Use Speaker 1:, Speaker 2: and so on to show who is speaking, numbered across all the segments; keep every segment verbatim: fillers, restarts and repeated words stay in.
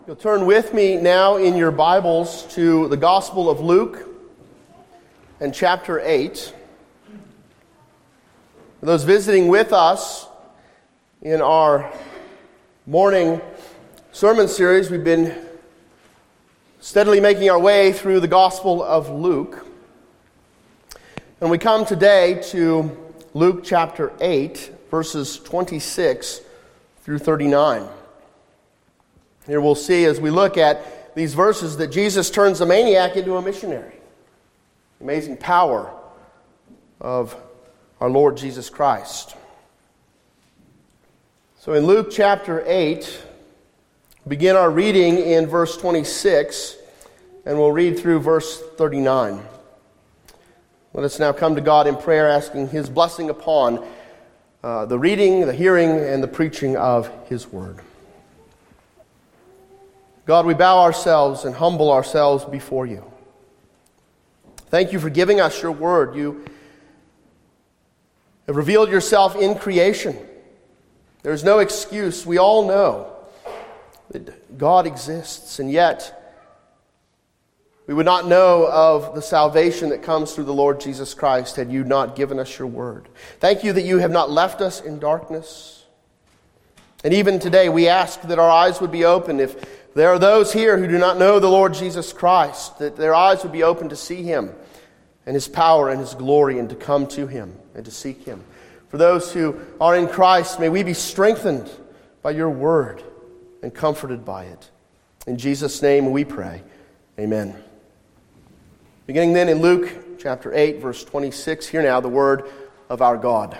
Speaker 1: You'll turn with me now in your Bibles to the Gospel of Luke and chapter eight. For those visiting with us in our morning sermon series, we've been steadily making our way through the Gospel of Luke. And we come today to Luke chapter eight, verses twenty-six through thirty-nine. Here we'll see as we look at these verses that Jesus turns a maniac into a missionary. The amazing power of our Lord Jesus Christ. So in Luke chapter eight, begin our reading in verse twenty-six, and we'll read through verse thirty-nine. Let us now come to God in prayer, asking His blessing upon uh, the reading, the hearing, and the preaching of His Word. God, we bow ourselves and humble ourselves before you. Thank you for giving us your word. You have revealed yourself in creation. There's no excuse. We all know that God exists, and yet we would not know of the salvation that comes through the Lord Jesus Christ had you not given us your word. Thank you that you have not left us in darkness. And even today we ask that our eyes would be open. If there are those here who do not know the Lord Jesus Christ, that their eyes would be open to see Him and His power and His glory, and to come to Him and to seek Him. For those who are in Christ, may we be strengthened by your word and comforted by it. In Jesus' name we pray. Amen. Beginning then in Luke chapter eight, verse twenty-six, hear now the word of our God.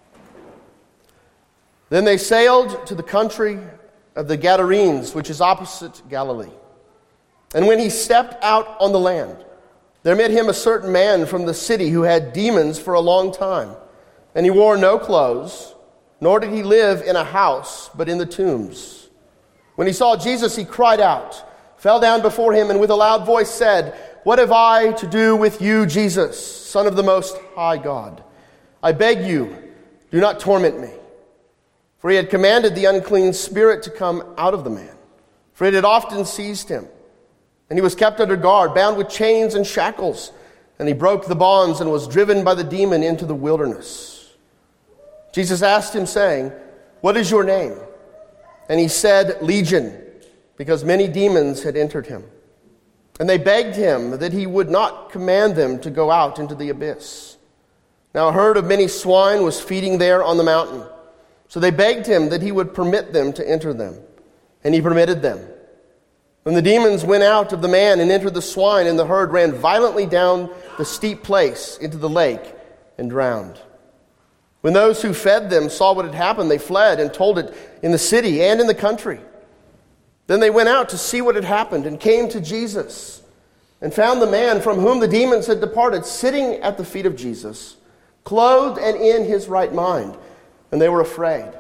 Speaker 1: Then they sailed to the country of the Gadarenes, which is opposite Galilee. And when he stepped out on the land, there met him a certain man from the city who had demons for a long time. And he wore no clothes, nor did he live in a house, but in the tombs. When he saw Jesus, he cried out, fell down before him, and with a loud voice said, "What have I to do with you, Jesus, Son of the Most High God? I beg you, do not torment me." For he had commanded the unclean spirit to come out of the man, for it had often seized him. And he was kept under guard, bound with chains and shackles. And he broke the bonds and was driven by the demon into the wilderness. Jesus asked him, saying, "What is your name?" And he said, "Legion," because many demons had entered him. And they begged him that he would not command them to go out into the abyss. Now a herd of many swine was feeding there on the mountain. So they begged him that he would permit them to enter them. And he permitted them. When the demons went out of the man and entered the swine, and the herd ran violently down the steep place into the lake and drowned. When those who fed them saw what had happened, they fled and told it in the city and in the country. Then they went out to see what had happened and came to Jesus and found the man from whom the demons had departed sitting at the feet of Jesus, clothed and in his right mind. And they were afraid.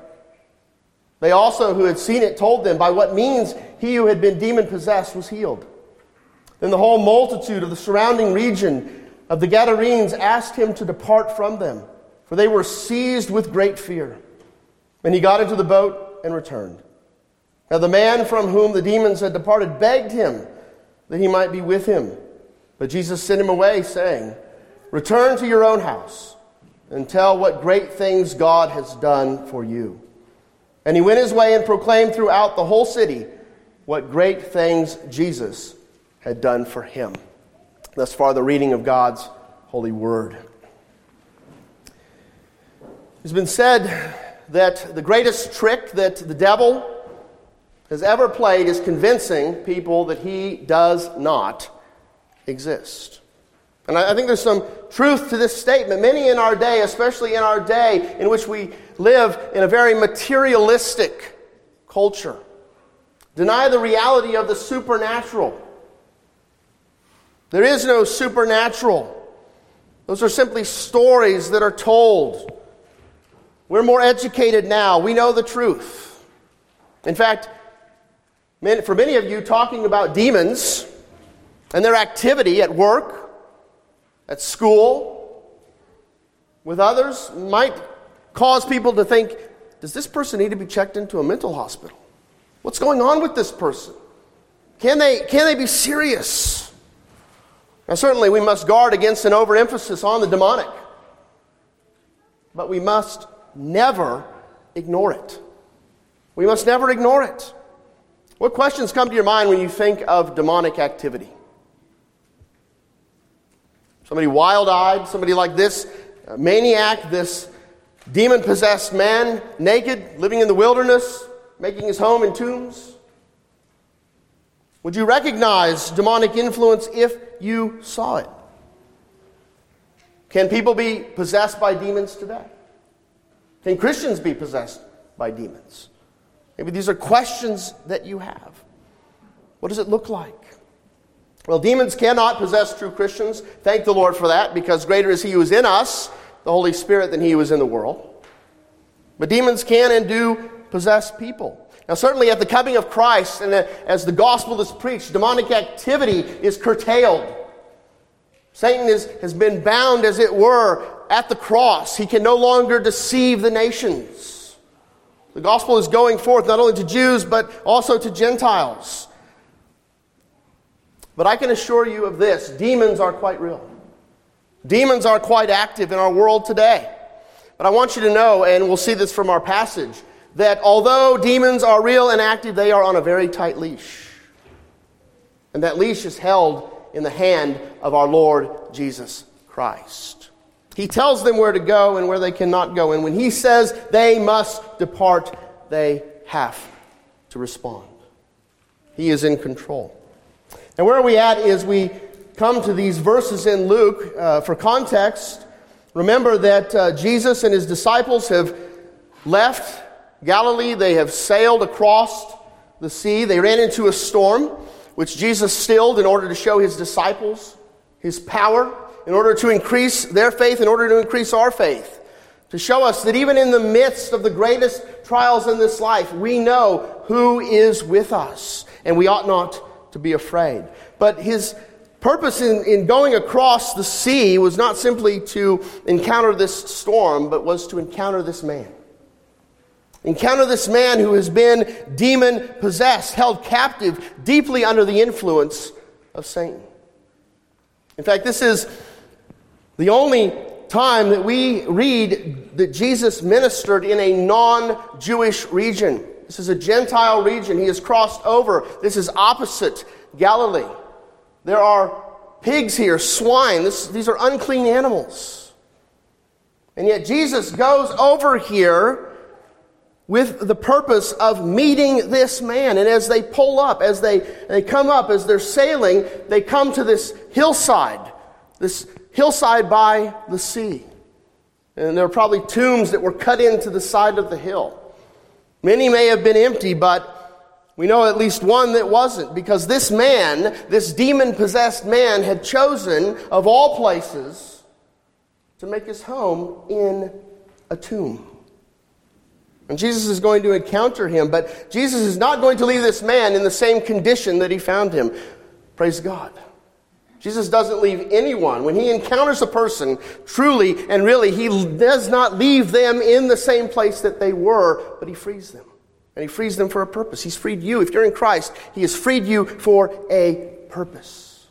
Speaker 1: They also, who had seen it, told them by what means he who had been demon-possessed was healed. Then the whole multitude of the surrounding region of the Gadarenes asked him to depart from them, for they were seized with great fear. And he got into the boat and returned. Now the man from whom the demons had departed begged him that he might be with him. But Jesus sent him away, saying, "Return to your own house and tell what great things God has done for you." And he went his way and proclaimed throughout the whole city what great things Jesus had done for him. Thus far, the reading of God's holy word. It's been said that the greatest trick that the devil has ever played is convincing people that he does not exist. And I think there's some truth to this statement. Many in our day, especially in our day in which we live in a very materialistic culture, deny the reality of the supernatural. There is no supernatural. Those are simply stories that are told. We're more educated now. We know the truth. In fact, for many of you, talking about demons and their activity at work, at school, with others, might cause people to think, does this person need to be checked into a mental hospital? What's going on with this person? Can they, can they be serious? Now, certainly we must guard against an overemphasis on the demonic. But we must never ignore it. We must never ignore it. What questions come to your mind when you think of demonic activity? Somebody wild-eyed, somebody like this maniac, this demon-possessed man, naked, living in the wilderness, making his home in tombs? Would you recognize demonic influence if you saw it? Can people be possessed by demons today? Can Christians be possessed by demons? Maybe these are questions that you have. What does it look like? Well, demons cannot possess true Christians. Thank the Lord for that, because greater is He who is in us, the Holy Spirit, than he who is in the world. But demons can and do possess people. Now, certainly at the coming of Christ and as the gospel is preached, demonic activity is curtailed. Satan is, has been bound, as it were, at the cross. He can no longer deceive the nations. The gospel is going forth not only to Jews, but also to Gentiles. But I can assure you of this: demons are quite real. Demons are quite active in our world today. But I want you to know, and we'll see this from our passage, that although demons are real and active, they are on a very tight leash. And that leash is held in the hand of our Lord Jesus Christ. He tells them where to go and where they cannot go. And when He says they must depart, they have to respond. He is in control. And where are we at is we come to these verses in Luke. Uh, for context, remember that uh, Jesus and His disciples have left Galilee. They have sailed across the sea. They ran into a storm, which Jesus stilled in order to show His disciples His power, in order to increase their faith, in order to increase our faith, to show us that even in the midst of the greatest trials in this life, we know who is with us, and we ought not to be afraid. But His purpose in, in going across the sea was not simply to encounter this storm, but was to encounter this man. Encounter this man who has been demon-possessed, held captive, deeply under the influence of Satan. In fact, this is the only time that we read that Jesus ministered in a non-Jewish region. This is a Gentile region. He has crossed over. This is opposite Galilee. There are pigs here, swine. This, these are unclean animals. And yet Jesus goes over here with the purpose of meeting this man. And as they pull up, as they, they come up, as they're sailing, they come to this hillside, this hillside by the sea. And there are probably tombs that were cut into the side of the hill. Many may have been empty, but we know at least one that wasn't, because this man, this demon-possessed man, had chosen, of all places, to make his home in a tomb. And Jesus is going to encounter him, but Jesus is not going to leave this man in the same condition that He found him. Praise God. Jesus doesn't leave anyone. When He encounters a person, truly and really, He does not leave them in the same place that they were, but He frees them. And He frees them for a purpose. He's freed you. If you're in Christ, He has freed you for a purpose.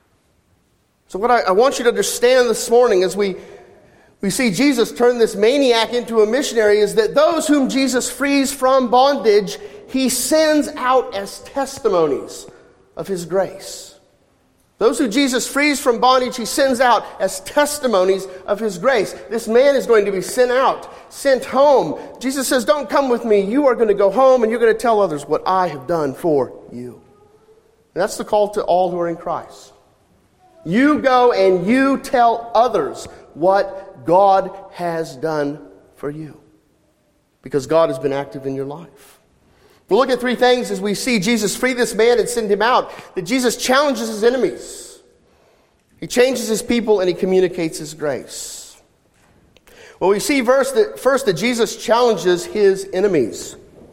Speaker 1: So what I, I want you to understand this morning as we, we see Jesus turn this maniac into a missionary is that those whom Jesus frees from bondage, He sends out as testimonies of His grace. Those who Jesus frees from bondage, He sends out as testimonies of His grace. This man is going to be sent out, sent home. Jesus says, don't come with me. You are going to go home and you're going to tell others what I have done for you. And that's the call to all who are in Christ. You go and you tell others what God has done for you, because God has been active in your life. We'll look at three things as we see Jesus free this man and send him out. That Jesus challenges His enemies. He changes His people and He communicates His grace. Well, we see first that, first that Jesus challenges His enemies.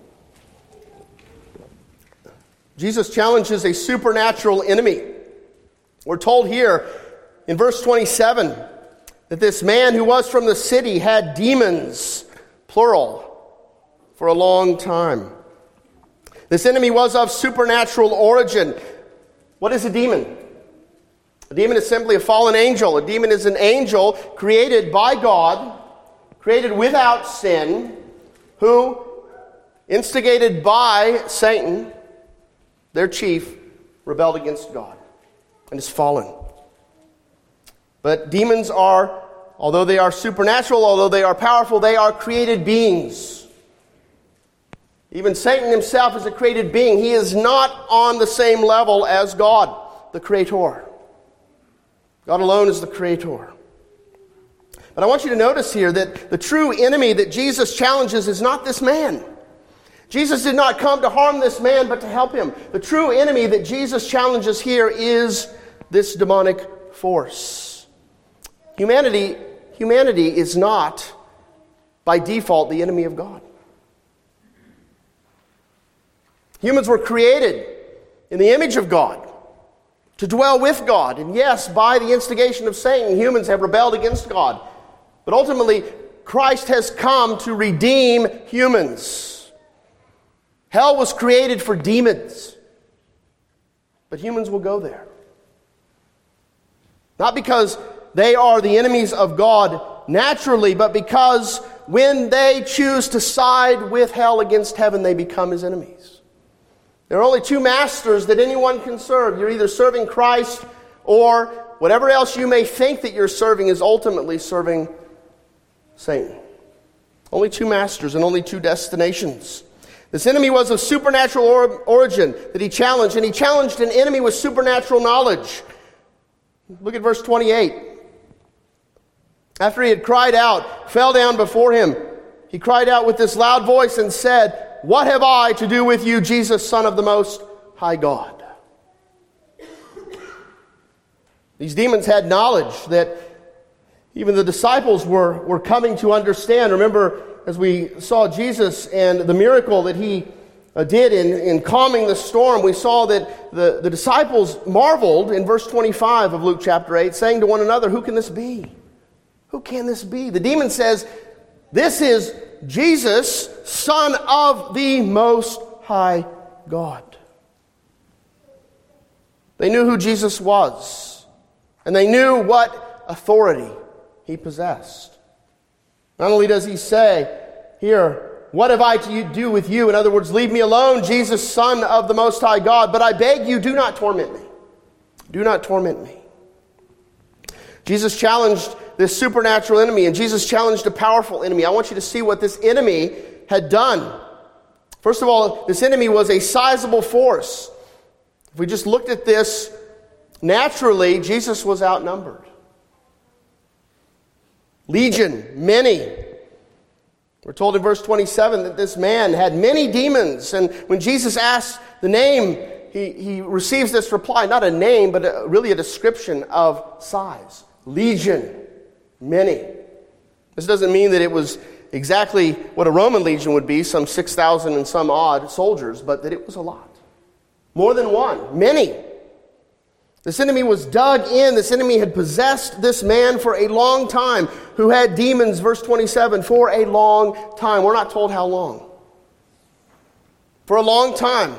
Speaker 1: Jesus challenges a supernatural enemy. We're told here in verse twenty-seven that this man who was from the city had demons, plural, for a long time. This enemy was of supernatural origin. What is a demon? A demon is simply a fallen angel. A demon is an angel created by God, created without sin, who, instigated by Satan, their chief, rebelled against God and is fallen. But demons are, although they are supernatural, although they are powerful, they are created beings. Even Satan himself is a created being. He is not on the same level as God, the Creator. God alone is the Creator. But I want you to notice here that the true enemy that Jesus challenges is not this man. Jesus did not come to harm this man, but to help him. The true enemy that Jesus challenges here is this demonic force. Humanity, humanity is not, by default, the enemy of God. Humans were created in the image of God, to dwell with God. And yes, by the instigation of Satan, humans have rebelled against God. But ultimately, Christ has come to redeem humans. Hell was created for demons, but humans will go there. Not because they are the enemies of God naturally, but because when they choose to side with hell against heaven, they become his enemies. There are only two masters that anyone can serve. You're either serving Christ, or whatever else you may think that you're serving is ultimately serving Satan. Only two masters and only two destinations. This enemy was of supernatural or- origin that he challenged, and he challenged an enemy with supernatural knowledge. Look at verse twenty-eight. After he had cried out, fell down before him, he cried out with this loud voice and said, "What have I to do with you, Jesus, Son of the Most High God?" These demons had knowledge that even the disciples were, were coming to understand. Remember, as we saw Jesus and the miracle that he uh, did in, in calming the storm, we saw that the, the disciples marveled in verse twenty-five of Luke chapter eight, saying to one another, "Who can this be? Who can this be?" The demon says, "This is Jesus, Son of the Most High God." They knew who Jesus was, and they knew what authority he possessed. Not only does he say here, "What have I to do with you?" In other words, leave me alone, Jesus, Son of the Most High God. But I beg you, do not torment me. Do not torment me. Jesus challenged this supernatural enemy, and Jesus challenged a powerful enemy. I want you to see what this enemy had done. First of all, this enemy was a sizable force. If we just looked at this naturally, Jesus was outnumbered. Legion, many. We're told in verse twenty-seven that this man had many demons, and when Jesus asked the name, he, he receives this reply, not a name, but a, really a description of size. Legion, many. This doesn't mean that it was exactly what a Roman legion would be, some six thousand and some odd soldiers, but that it was a lot. More than one, many. This enemy was dug in. This enemy had possessed this man for a long time, who had demons, verse twenty-seven, for a long time. We're not told how long. For a long time.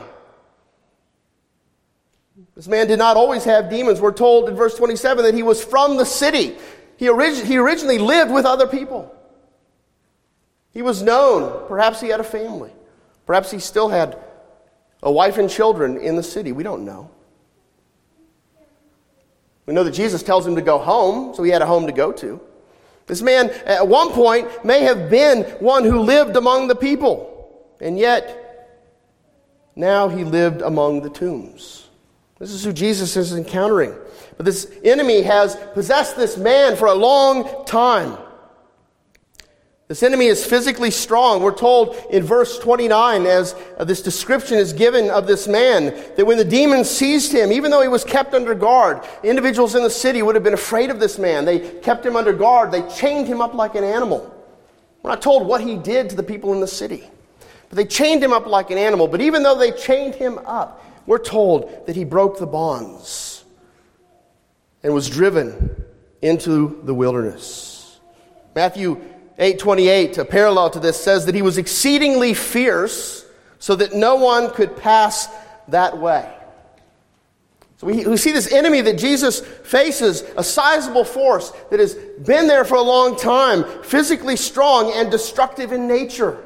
Speaker 1: This man did not always have demons. We're told in verse twenty-seven that he was from the city. He, orig- he originally lived with other people. He was known. Perhaps he had a family. Perhaps he still had a wife and children in the city. We don't know. We know that Jesus tells him to go home, so he had a home to go to. This man, at one point, may have been one who lived among the people, and yet, now he lived among the tombs. This is who Jesus is encountering. But this enemy has possessed this man for a long time. This enemy is physically strong. We're told in verse twenty-nine, as this description is given of this man, that when the demons seized him, even though he was kept under guard, individuals in the city would have been afraid of this man. They kept him under guard. They chained him up like an animal. We're not told what he did to the people in the city, but they chained him up like an animal. But even though they chained him up, we're told that he broke the bonds and was driven into the wilderness. Matthew eight twenty-eight, a parallel to this, says that he was exceedingly fierce, so that no one could pass that way. So we, we see this enemy that Jesus faces, a sizable force that has been there for a long time, physically strong and destructive in nature.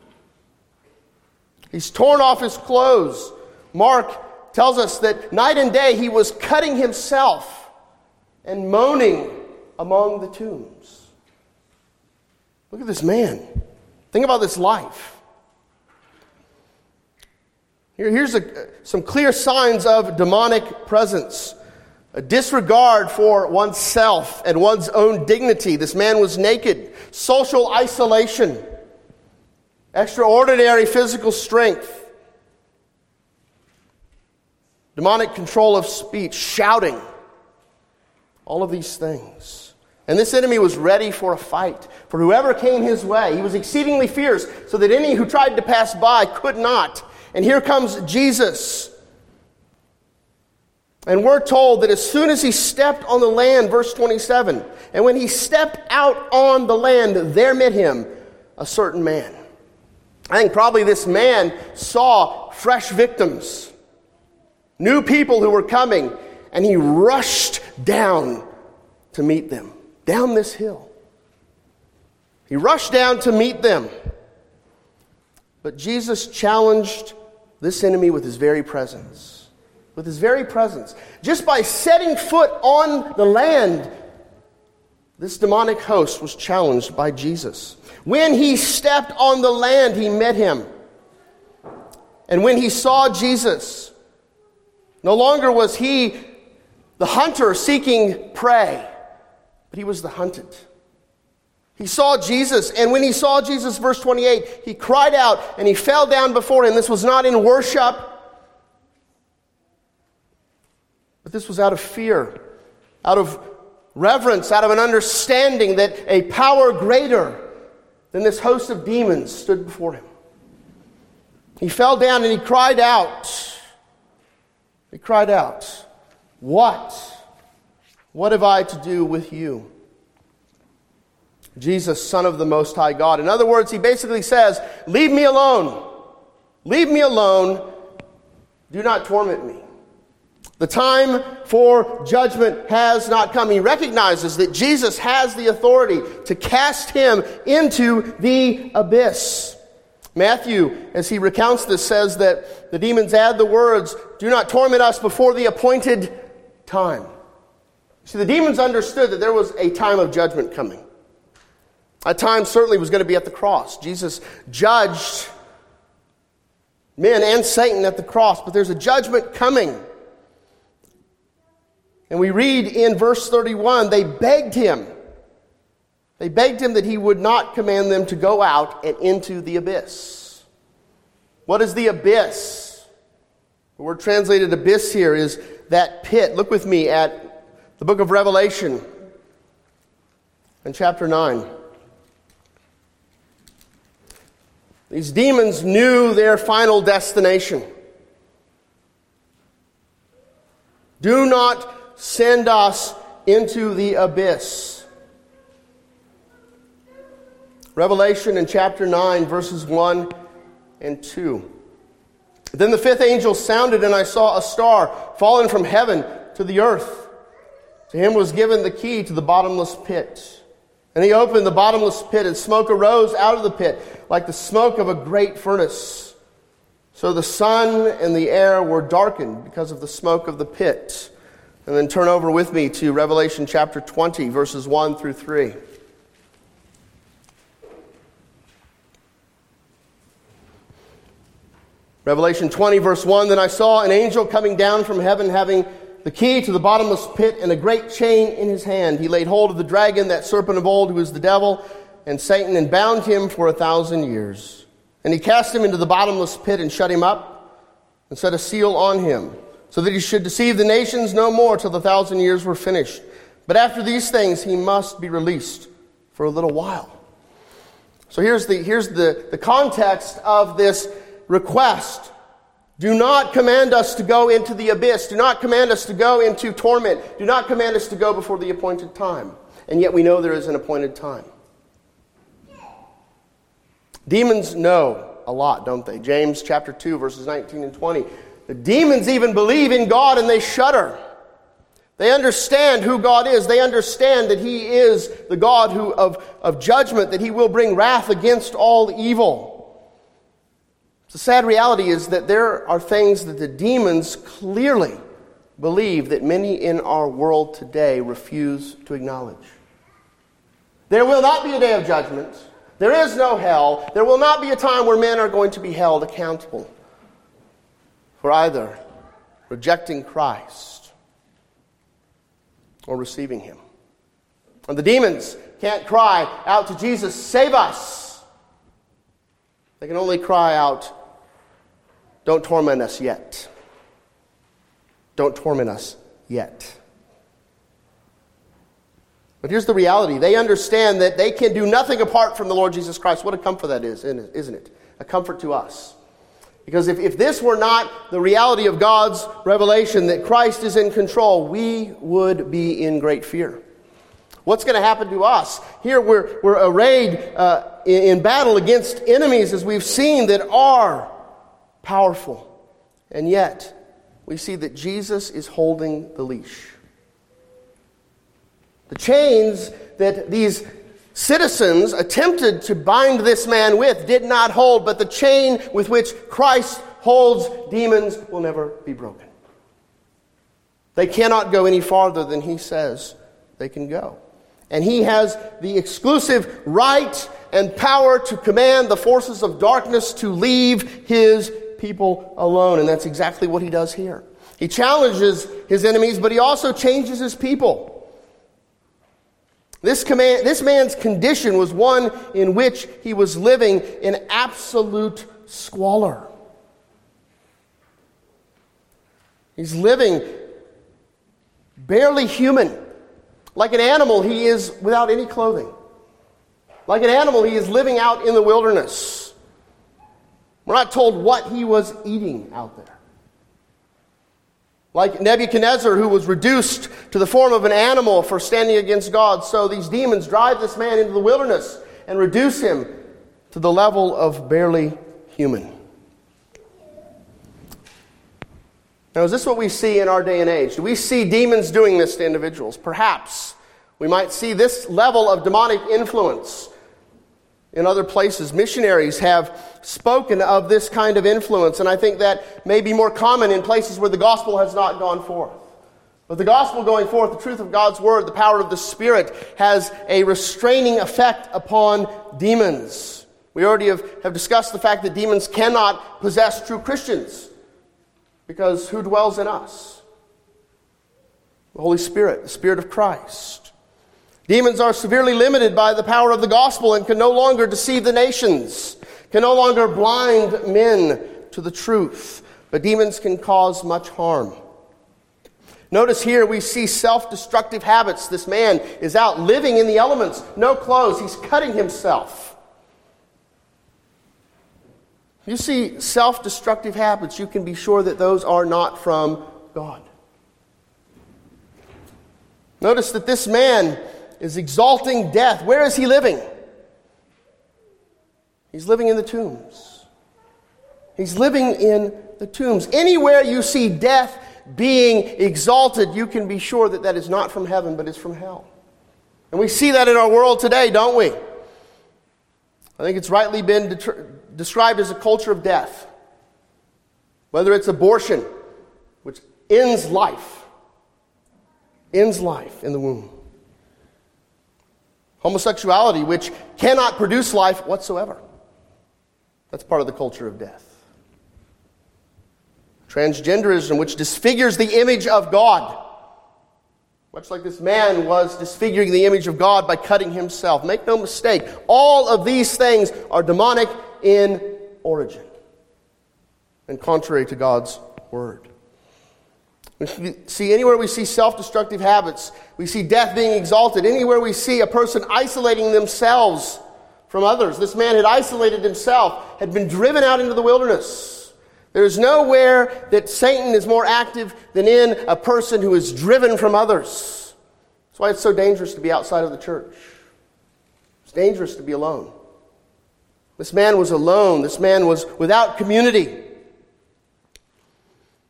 Speaker 1: He's torn off his clothes. Mark tells us that night and day he was cutting himself and moaning among the tombs. Look at this man. Think about this life. Here, here's a, some clear signs of demonic presence. A disregard for oneself and one's own dignity. This man was naked. Social isolation. Extraordinary physical strength. Demonic control of speech. Shouting. All of these things. And this enemy was ready for a fight. For whoever came his way. He was exceedingly fierce, so that any who tried to pass by could not. And here comes Jesus. And we're told that as soon as he stepped on the land, verse twenty-seven, and when he stepped out on the land, there met him a certain man. I think probably this man saw fresh victims, new people who were coming, and he rushed down to meet them, down this hill. He rushed down to meet them. But Jesus challenged this enemy with his very presence. With his very presence. Just by setting foot on the land, this demonic host was challenged by Jesus. When he stepped on the land, he met him. And when he saw Jesus, no longer was he the hunter seeking prey, but he was the hunted. He saw Jesus, and when he saw Jesus, verse twenty-eight, he cried out and he fell down before him. This was not in worship, but this was out of fear, out of reverence, out of an understanding that a power greater than this host of demons stood before him. He fell down and he cried out. He cried out, "What? What have I to do with you, Jesus, Son of the Most High God?" In other words, he basically says, leave me alone. Leave me alone. Do not torment me. The time for judgment has not come. He recognizes that Jesus has the authority to cast him into the abyss. Matthew, as he recounts this, says that the demons add the words, "Do not torment us before the appointed time." See, the demons understood that there was a time of judgment coming. That time certainly was going to be at the cross. Jesus judged men and Satan at the cross, but there's a judgment coming. And we read in verse thirty-one, they begged him. They begged him that he would not command them to go out and into the abyss. What is the abyss? The word translated abyss here is that pit. Look with me at the book of Revelation in chapter nine. These demons knew their final destination. Do not send us into the abyss. Revelation in chapter nine, verses one and two. Then the fifth angel sounded, and I saw a star fallen from heaven to the earth. To him was given the key to the bottomless pit. And he opened the bottomless pit, and smoke arose out of the pit, like the smoke of a great furnace. So the sun and the air were darkened because of the smoke of the pit. And then turn over with me to Revelation chapter twenty, verses one through three. Revelation twenty, verse one, Then I saw an angel coming down from heaven, having the key to the bottomless pit and a great chain in his hand. He laid hold of the dragon, that serpent of old, who is the devil and Satan, and bound him for a thousand years. And he cast him into the bottomless pit and shut him up and set a seal on him, so that he should deceive the nations no more till the thousand years were finished. But after these things he must be released for a little while. So here's the, here's the, the context of this request. Do not command us to go into the abyss. Do not command us to go into torment. Do not command us to go before the appointed time. And yet we know there is an appointed time. Demons know a lot, don't they? James chapter two, verses nineteen and twenty. The demons even believe in God and they shudder. They understand who God is. They understand that He is the God who of, of judgment, that He will bring wrath against all evil. The sad reality is that there are things that the demons clearly believe that many in our world today refuse to acknowledge. There will not be a day of judgment. There is no hell. There will not be a time where men are going to be held accountable for either rejecting Christ or receiving Him. And the demons can't cry out to Jesus, "Save us." They can only cry out, "Don't torment us yet. Don't torment us yet." But here's the reality. They understand that they can do nothing apart from the Lord Jesus Christ. What a comfort that is, isn't it? A comfort to us. Because if, if this were not the reality of God's revelation, that Christ is in control, we would be in great fear. What's going to happen to us? Here we're, we're arrayed uh, in, in battle against enemies, as we've seen, that are powerful. And yet, we see that Jesus is holding the leash. The chains that these citizens attempted to bind this man with did not hold, but the chain with which Christ holds demons will never be broken. They cannot go any farther than He says they can go. And He has the exclusive right and power to command the forces of darkness to leave His people alone. And that's exactly what He does here. He challenges His enemies, but He also changes His people. This command, this man's condition was one in which he was living in absolute squalor. He's living barely human. Like an animal, he is without any clothing. Like an animal, he is living out in the wilderness. We're not told what he was eating out there. Like Nebuchadnezzar, who was reduced to the form of an animal for standing against God, so these demons drive this man into the wilderness and reduce him to the level of barely human. Now, is this what we see in our day and age? Do we see demons doing this to individuals? Perhaps. We might see this level of demonic influence in other places. Missionaries have spoken of this kind of influence, and I think that may be more common in places where the gospel has not gone forth. But the gospel going forth, the truth of God's word, the power of the Spirit, has a restraining effect upon demons. We already have, have discussed the fact that demons cannot possess true Christians, because who dwells in us? The Holy Spirit, the Spirit of Christ. Demons are severely limited by the power of the gospel and can no longer deceive the nations, can no longer blind men to the truth. But demons can cause much harm. Notice here we see self-destructive habits. This man is out living in the elements, no clothes. He's cutting himself. You see self-destructive habits, you can be sure that those are not from God. Notice that this man is exalting death. Where is he living? He's living in the tombs. He's living in the tombs. Anywhere you see death being exalted, you can be sure that that is not from heaven, but is from hell. And we see that in our world today, don't we? I think it's rightly been det- described as a culture of death. Whether it's abortion, which ends life, ends life in the womb. Homosexuality, which cannot produce life whatsoever. That's part of the culture of death. Transgenderism, which disfigures the image of God. Much like this man was disfiguring the image of God by cutting himself. Make no mistake, all of these things are demonic in origin and contrary to God's word. We see anywhere we see self-destructive habits, we see death being exalted. Anywhere we see a person isolating themselves from others. This man had isolated himself, had been driven out into the wilderness. There is nowhere that Satan is more active than in a person who is driven from others. That's why it's so dangerous to be outside of the church. It's dangerous to be alone. This man was alone. This man was without community.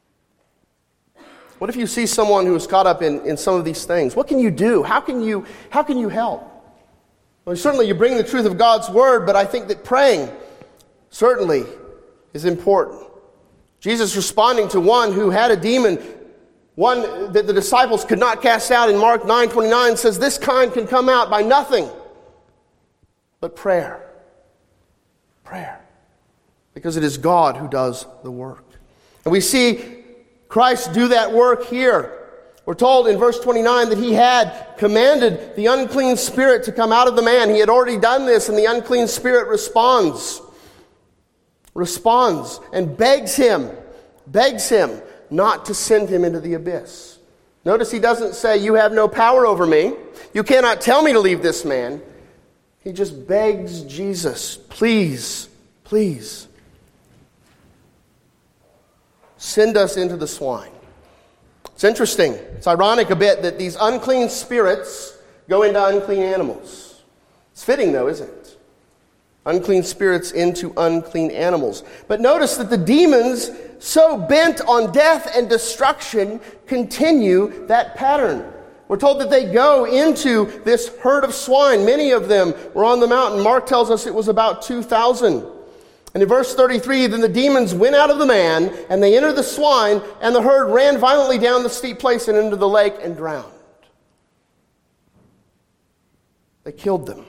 Speaker 1: What if you see someone who is caught up in, in some of these things? What can you do? How can you, how can you help? Well, certainly you bring the truth of God's word, but I think that praying certainly is important. Jesus responding to one who had a demon, one that the disciples could not cast out in Mark nine twenty-nine says, this kind can come out by nothing but prayer. Prayer. Because it is God who does the work. And we see Christ do that work here. We're told in verse twenty-nine that he had commanded the unclean spirit to come out of the man. He had already done this, and the unclean spirit responds. Responds and begs him, begs him not to send him into the abyss. Notice he doesn't say, you have no power over me. You cannot tell me to leave this man. He just begs Jesus, please, please, send us into the swine. It's interesting. It's ironic a bit that these unclean spirits go into unclean animals. It's fitting though, isn't it? Unclean spirits into unclean animals. But notice that the demons, so bent on death and destruction, continue that pattern. We're told that they go into this herd of swine. Many of them were on the mountain. Mark tells us it was about two thousand. And in verse thirty-three, then the demons went out of the man, and they entered the swine, and the herd ran violently down the steep place and into the lake and drowned. They killed them.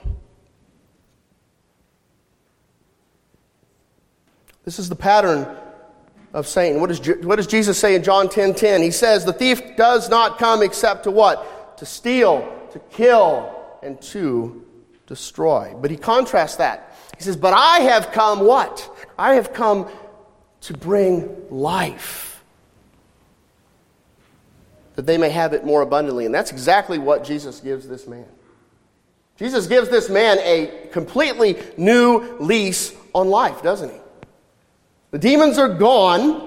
Speaker 1: This is the pattern of Satan. What does, what does Jesus say in John ten ten? He says, the thief does not come except to what? To steal, to kill, and to destroy. But he contrasts that. He says, but I have come what? I have come to bring life, that they may have it more abundantly. And that's exactly what Jesus gives this man. Jesus gives this man a completely new lease on life, doesn't he? The demons are gone,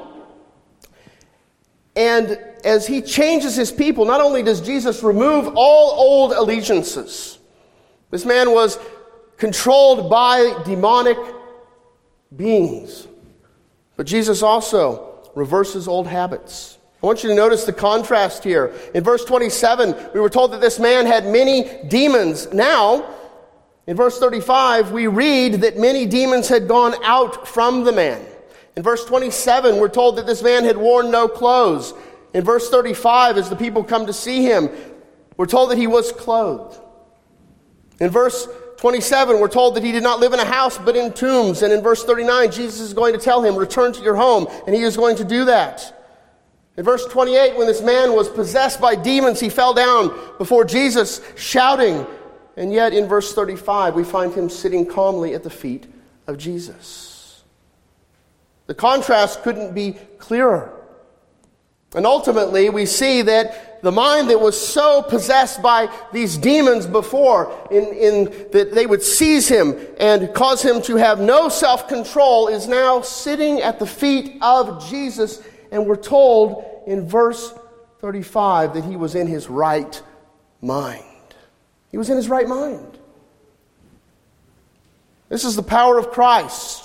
Speaker 1: and as he changes his people, not only does Jesus remove all old allegiances. This man was controlled by demonic beings, but Jesus also reverses old habits. I want you to notice the contrast here. In verse twenty-seven, we were told that this man had many demons. Now, in verse thirty-five, we read that many demons had gone out from the man. In verse twenty-seven, we're told that this man had worn no clothes. In verse thirty-five, as the people come to see him, we're told that he was clothed. In verse twenty-seven, we're told that he did not live in a house but in tombs. And in verse thirty-nine, Jesus is going to tell him, return to your home. And he is going to do that. In verse twenty-eight, when this man was possessed by demons, he fell down before Jesus, shouting. And yet in verse thirty-five, we find him sitting calmly at the feet of Jesus. The contrast couldn't be clearer. And ultimately, we see that the mind that was so possessed by these demons before, in, in that they would seize him and cause him to have no self-control, is now sitting at the feet of Jesus. And we're told in verse thirty-five that he was in his right mind. He was in his right mind. This is the power of Christ.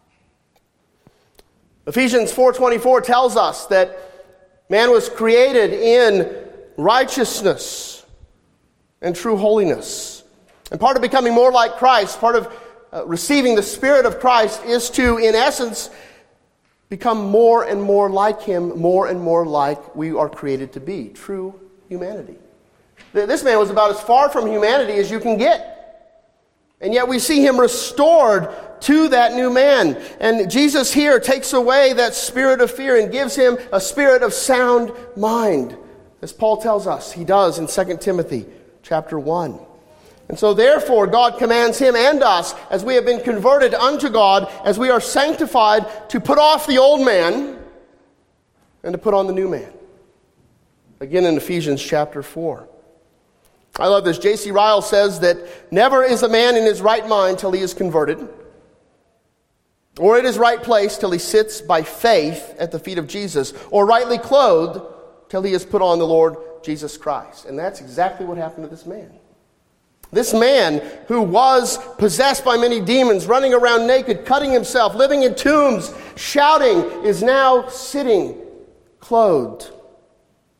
Speaker 1: Ephesians four twenty-four tells us that man was created in righteousness and true holiness. And part of becoming more like Christ, part of uh, receiving the Spirit of Christ is to, in essence, become more and more like him, more and more like we are created to be, true humanity. This man was about as far from humanity as you can get. And yet we see him restored to that new man. And Jesus here takes away that spirit of fear and gives him a spirit of sound mind. As Paul tells us, he does in Second Timothy chapter one. And so therefore God commands him and us, as we have been converted unto God, as we are sanctified, to put off the old man and to put on the new man. Again in Ephesians chapter four. I love this. J C Ryle says that never is a man in his right mind till he is converted, or in his right place till he sits by faith at the feet of Jesus, or rightly clothed till he has put on the Lord Jesus Christ. And that's exactly what happened to this man. This man who was possessed by many demons, running around naked, cutting himself, living in tombs, shouting, is now sitting clothed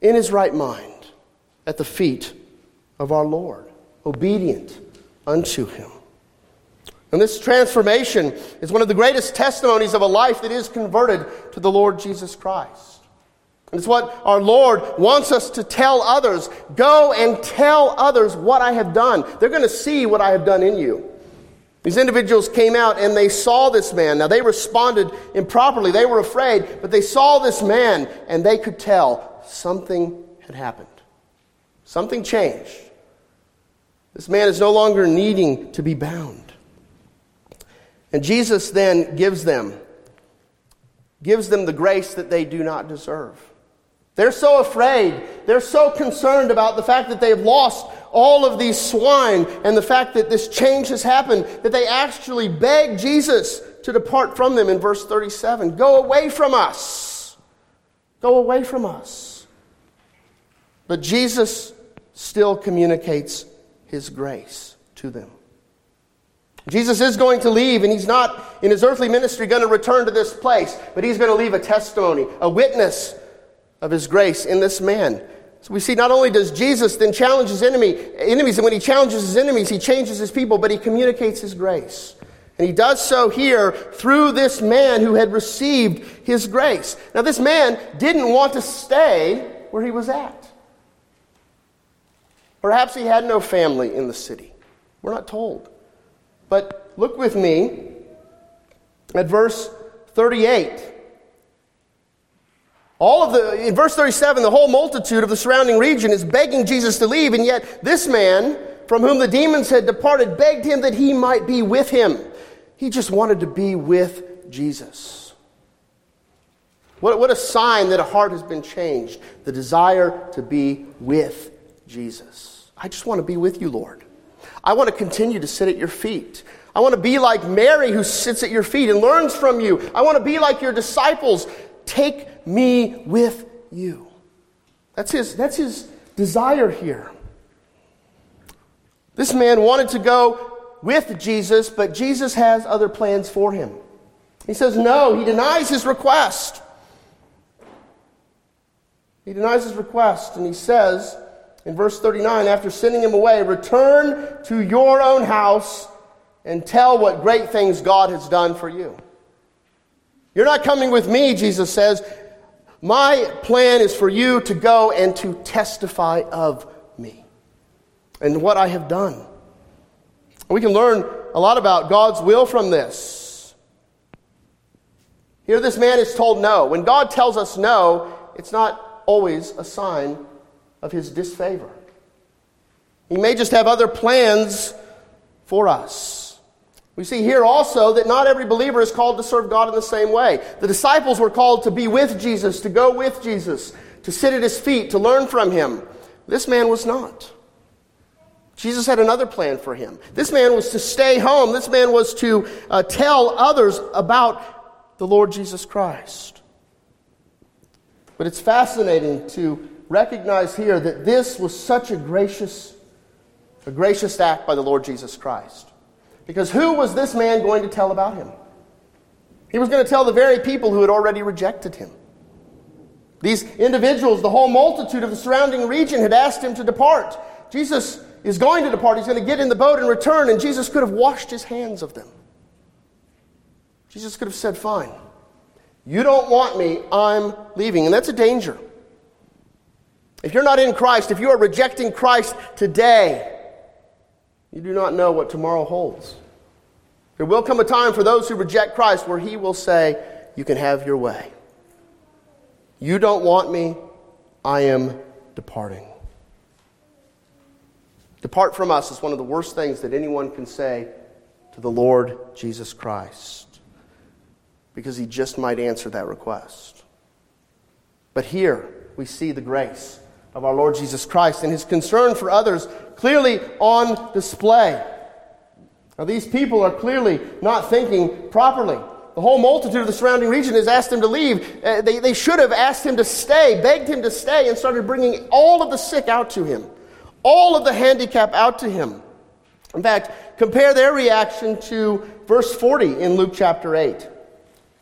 Speaker 1: in his right mind at the feet of our Lord, obedient unto him. And this transformation is one of the greatest testimonies of a life that is converted to the Lord Jesus Christ. And it's what our Lord wants us to tell others. Go and tell others what I have done. They're going to see what I have done in you. These individuals came out and they saw this man. Now they responded improperly. They were afraid, but they saw this man and they could tell something had happened. Something changed. This man is no longer needing to be bound. And Jesus then gives them, gives them the grace that they do not deserve. They're so afraid, they're so concerned about the fact that they've lost all of these swine and the fact that this change has happened, that they actually beg Jesus to depart from them in verse thirty-seven. Go away from us. Go away from us. But Jesus still communicates his grace to them. Jesus is going to leave, and he's not, in his earthly ministry, going to return to this place, but he's going to leave a testimony, a witness of his grace in this man. So we see not only does Jesus then challenge his enemy, enemies, and when he challenges his enemies, he changes his people, but he communicates his grace. And he does so here through this man who had received his grace. Now this man didn't want to stay where he was at. Perhaps he had no family in the city. We're not told. But look with me at verse thirty-eight. All of the, in verse thirty-seven, the whole multitude of the surrounding region is begging Jesus to leave, and yet this man, from whom the demons had departed, begged him that he might be with him. He just wanted to be with Jesus. What, what a sign that a heart has been changed. The desire to be with Jesus. I just want to be with you, Lord. I want to continue to sit at your feet. I want to be like Mary who sits at your feet and learns from you. I want to be like your disciples. Take me with you. That's his, that's his desire here. This man wanted to go with Jesus, but Jesus has other plans for him. He says no. He denies his request. He denies his request, and he says in verse thirty-nine, after sending him away, return to your own house and tell what great things God has done for you. You're not coming with me, Jesus says. My plan is for you to go and to testify of me and what I have done. We can learn a lot about God's will from this. Here this man is told no. When God tells us no, it's not always a sign of his disfavor. He may just have other plans for us. We see here also that not every believer is called to serve God in the same way. The disciples were called to be with Jesus, to go with Jesus, to sit at his feet, to learn from him. This man was not. Jesus had another plan for him. This man was to stay home. This man was to uh, tell others about the Lord Jesus Christ. But it's fascinating to recognize here that this was such a gracious, a gracious act by the Lord Jesus Christ. Because who was this man going to tell about him? He was going to tell the very people who had already rejected him. These individuals, the whole multitude of the surrounding region, had asked him to depart. Jesus is going to depart. He's going to get in the boat and return, and Jesus could have washed his hands of them. Jesus could have said, fine, you don't want me, I'm leaving. And that's a danger. If you're not in Christ, if you are rejecting Christ today, you do not know what tomorrow holds. There will come a time for those who reject Christ where he will say, you can have your way. You don't want me, I am departing. Depart from us is one of the worst things that anyone can say to the Lord Jesus Christ, because he just might answer that request. But here we see the grace of our Lord Jesus Christ and his concern for others clearly on display. Now these people are clearly not thinking properly. The whole multitude of the surrounding region has asked him to leave. Uh, they, they should have asked him to stay, begged him to stay, and started bringing all of the sick out to him. All of the handicap out to him. In fact, compare their reaction to verse forty in Luke chapter eight.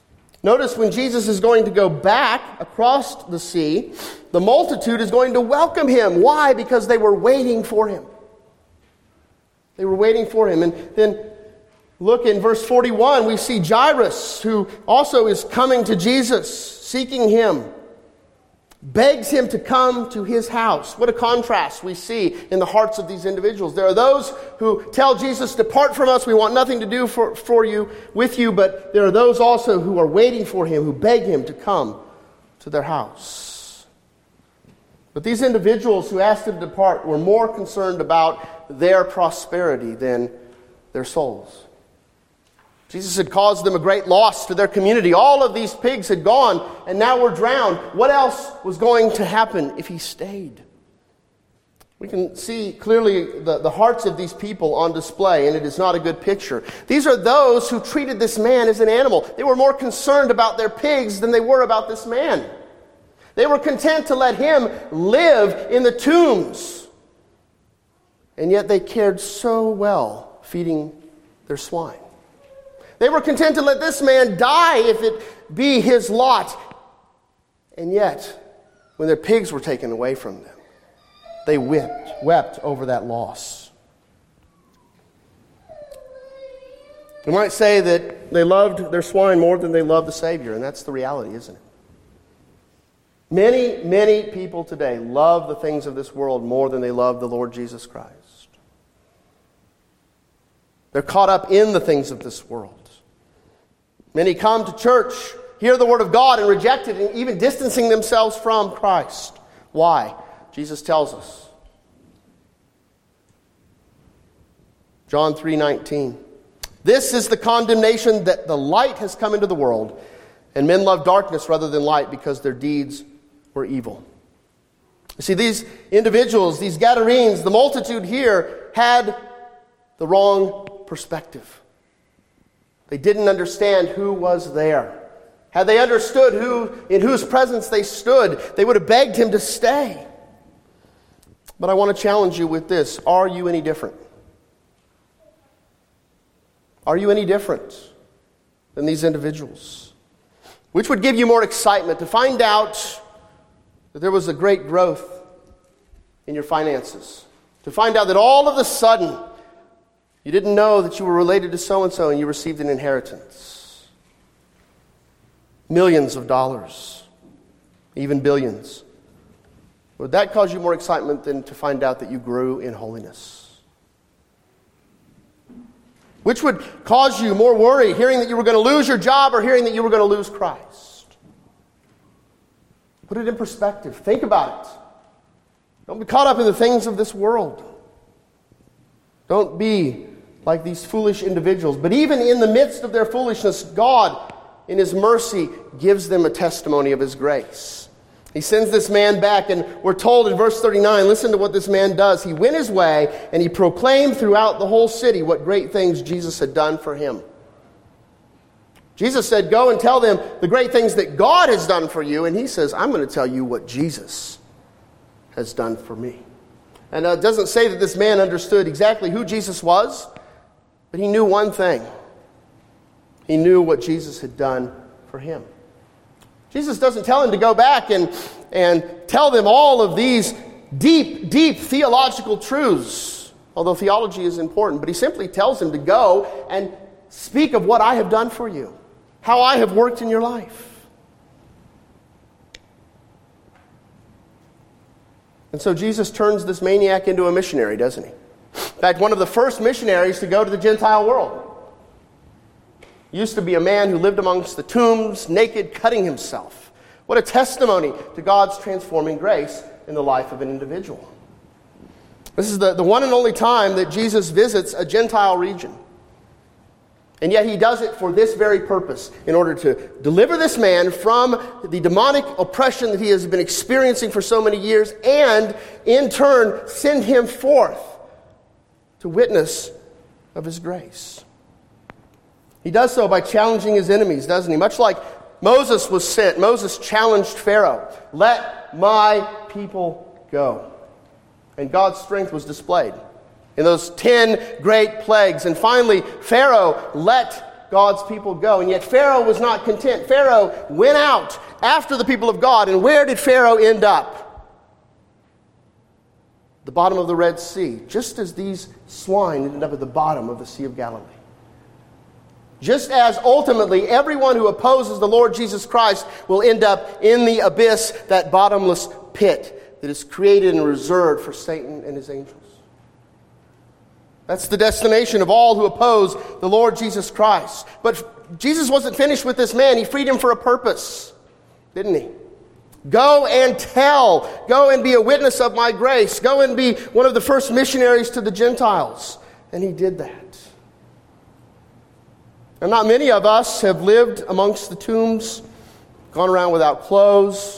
Speaker 1: Notice when Jesus is going to go back across the sea, the multitude is going to welcome him. Why? Because they were waiting for him. They were waiting for him. And then look in verse forty-one, we see Jairus, who also is coming to Jesus, seeking him, begs him to come to his house. What a contrast we see in the hearts of these individuals. There are those who tell Jesus, depart from us, we want nothing to do for, for you, with you, but there are those also who are waiting for him, who beg him to come to their house. But these individuals who asked him to depart were more concerned about their prosperity than their souls. Jesus had caused them a great loss to their community. All of these pigs had gone, and now were drowned. What else was going to happen if he stayed? We can see clearly the, the hearts of these people on display, and it is not a good picture. These are those who treated this man as an animal. They were more concerned about their pigs than they were about this man. They were content to let him live in the tombs. And yet they cared so well feeding their swine. They were content to let this man die if it be his lot. And yet, when their pigs were taken away from them, they wept, wept over that loss. We might say that they loved their swine more than they loved the Savior, and that's the reality, isn't it? Many, many people today love the things of this world more than they love the Lord Jesus Christ. They're caught up in the things of this world. Many come to church, hear the Word of God, and reject it, and even distancing themselves from Christ. Why? Jesus tells us. John three nineteen. This is the condemnation, that the light has come into the world, and men love darkness rather than light because their deeds were evil. You see, these individuals, these Gadarenes, the multitude here, had the wrong perspective. They didn't understand who was there. Had they understood who, in whose presence they stood, they would have begged him to stay. But I want to challenge you with this. Are you any different? Are you any different than these individuals? Which would give you more excitement? To find out that there was a great growth in your finances. To find out that all of a sudden you didn't know that you were related to so-and-so and you received an inheritance. Millions of dollars, even billions. Would that cause you more excitement than to find out that you grew in holiness? Which would cause you more worry, hearing that you were going to lose your job or hearing that you were going to lose Christ? Put it in perspective. Think about it. Don't be caught up in the things of this world. Don't be like these foolish individuals. But even in the midst of their foolishness, God, in His mercy, gives them a testimony of His grace. He sends this man back, and we're told in verse thirty-nine, listen to what this man does. He went his way, and he proclaimed throughout the whole city what great things Jesus had done for him. Jesus said, go and tell them the great things that God has done for you. And he says, I'm going to tell you what Jesus has done for me. And it doesn't say that this man understood exactly who Jesus was, but he knew one thing. He knew what Jesus had done for him. Jesus doesn't tell him to go back and, and tell them all of these deep, deep theological truths, although theology is important, but he simply tells him to go and speak of what I have done for you, how I have worked in your life. And so Jesus turns this maniac into a missionary, doesn't he? In fact, one of the first missionaries to go to the Gentile world. Used to be a man who lived amongst the tombs, naked, cutting himself. What a testimony to God's transforming grace in the life of an individual. This is the, the one and only time that Jesus visits a Gentile region. And yet he does it for this very purpose, in order to deliver this man from the demonic oppression that he has been experiencing for so many years, and in turn send him forth to witness of his grace. He does so by challenging his enemies, doesn't he? Much like Moses was sent. Moses challenged Pharaoh. Let my people go. And God's strength was displayed in those ten great plagues. And finally, Pharaoh let God's people go. And yet Pharaoh was not content. Pharaoh went out after the people of God. And where did Pharaoh end up? The bottom of the Red Sea, just as these swine ended up at the bottom of the Sea of Galilee. Just as ultimately everyone who opposes the Lord Jesus Christ will end up in the abyss, that bottomless pit that is created and reserved for Satan and his angels. That's the destination of all who oppose the Lord Jesus Christ. But Jesus wasn't finished with this man. He freed him for a purpose, didn't he? Go and tell. Go and be a witness of my grace. Go and be one of the first missionaries to the Gentiles. And he did that. And not many of us have lived amongst the tombs, gone around without clothes,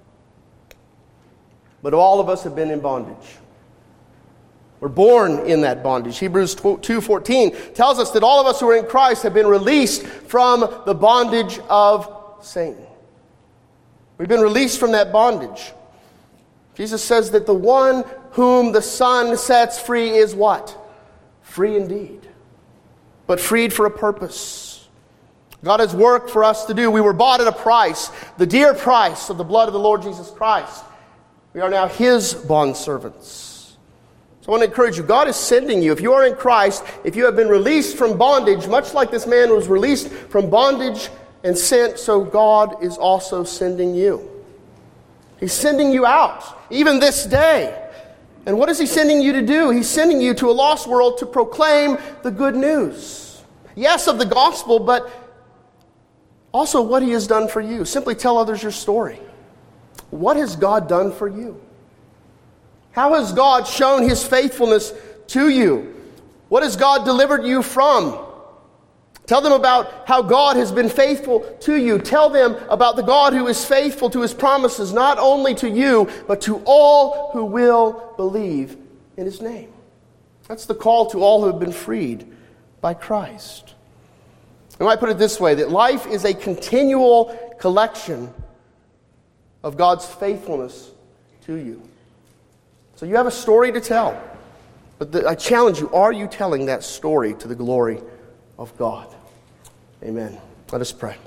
Speaker 1: but all of us have been in bondage. We're born in that bondage. Hebrews two fourteen tells us that all of us who are in Christ have been released from the bondage of Satan. We've been released from that bondage. Jesus says that the one whom the Son sets free is what? Free indeed. But freed for a purpose. God has work for us to do. We were bought at a price, the dear price of the blood of the Lord Jesus Christ. We are now His bondservants. So I want to encourage you, God is sending you. If you are in Christ, if you have been released from bondage, much like this man was released from bondage and sent, so God is also sending you. He's sending you out, even this day. And what is He sending you to do? He's sending you to a lost world to proclaim the good news. Yes, of the gospel, but also what He has done for you. Simply tell others your story. What has God done for you? How has God shown His faithfulness to you? What has God delivered you from? Tell them about how God has been faithful to you. Tell them about the God who is faithful to His promises, not only to you, but to all who will believe in His name. That's the call to all who have been freed by Christ. I might put it this way, that life is a continual collection of God's faithfulness to you. So you have a story to tell. But the, I challenge you, are you telling that story to the glory of God? Amen. Let us pray.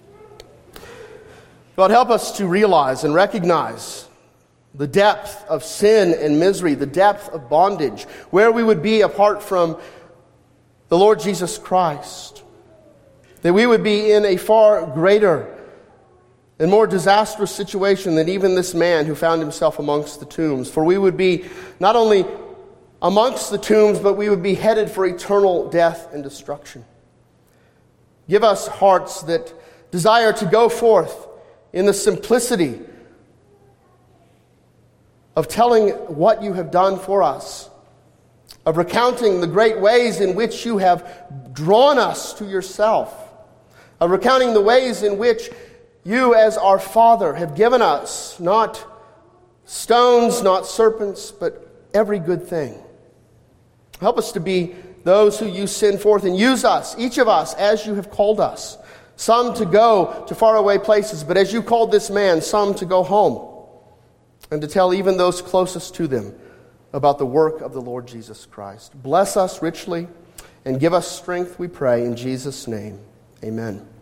Speaker 1: God, help us to realize and recognize the depth of sin and misery, the depth of bondage, where we would be apart from the Lord Jesus Christ. That we would be in a far greater and more disastrous situation than even this man who found himself amongst the tombs. For we would be not only amongst the tombs, but we would be headed for eternal death and destruction. Give us hearts that desire to go forth in the simplicity of telling what you have done for us, of recounting the great ways in which you have drawn us to yourself, of recounting the ways in which you as our Father have given us not stones, not serpents, but every good thing. Help us to be those who you send forth and use us, each of us, as you have called us. Some to go to faraway places, but as you called this man, some to go home and to tell even those closest to them about the work of the Lord Jesus Christ. Bless us richly and give us strength, we pray, in Jesus' name. Amen.